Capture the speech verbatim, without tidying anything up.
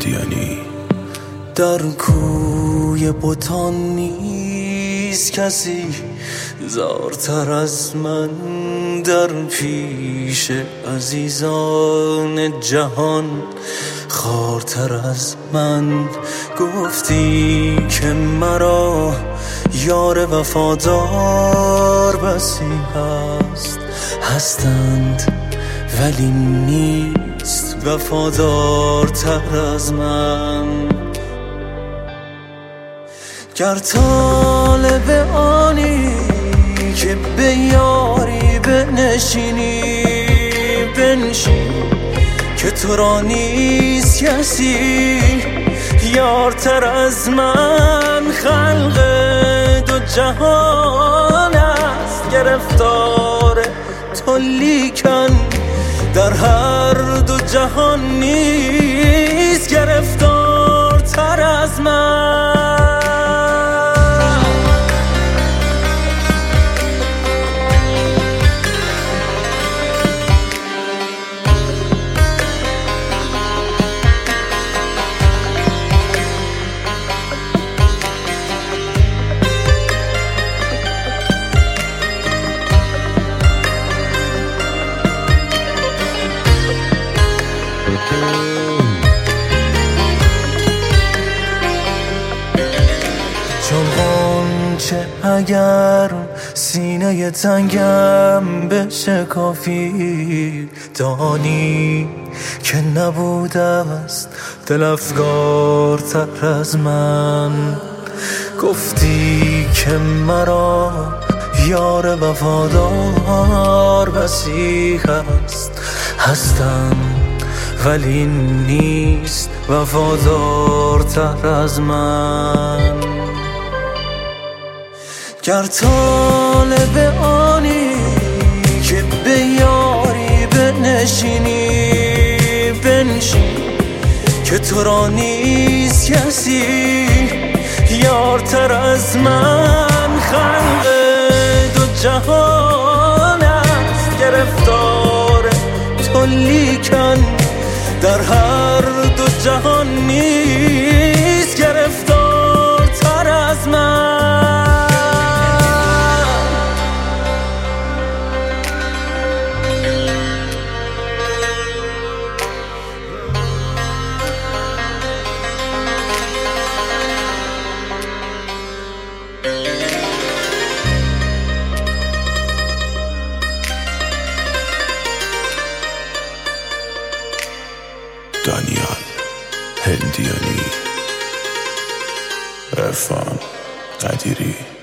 هندیانی. در کوی بتان نیست کسی زارتر از من، در پیش عزیزان جهان خوارتر از من. گفتی که مرا یار وفادار بسی هست، هستند ولی نیست وفادارتر از من. گر طالب آنی که به یاری بنشینی، بنشین که تو را نیست کسی یارتر از من. خلق دو جهان است گرفتار تو، لیکن در هر دو جهان نیست گرفتارتر از من. چون غنچه اگر سینه تنگم بشکافی، دانی که نبوده است دل افگارتر از من. گفتی که مرا یار وفادار بسی هست، هستم ولی نیست وفادارتر از من. گر طالب آنی که به یاری بنشینی، بنشین که تو را نیست کسی یارتر از من. خلق دو جهان است گرفتار تو، لیکن در هر دو جهان نیست گرفتارتر از من. دانیال هندیانی، عرفان قدیری.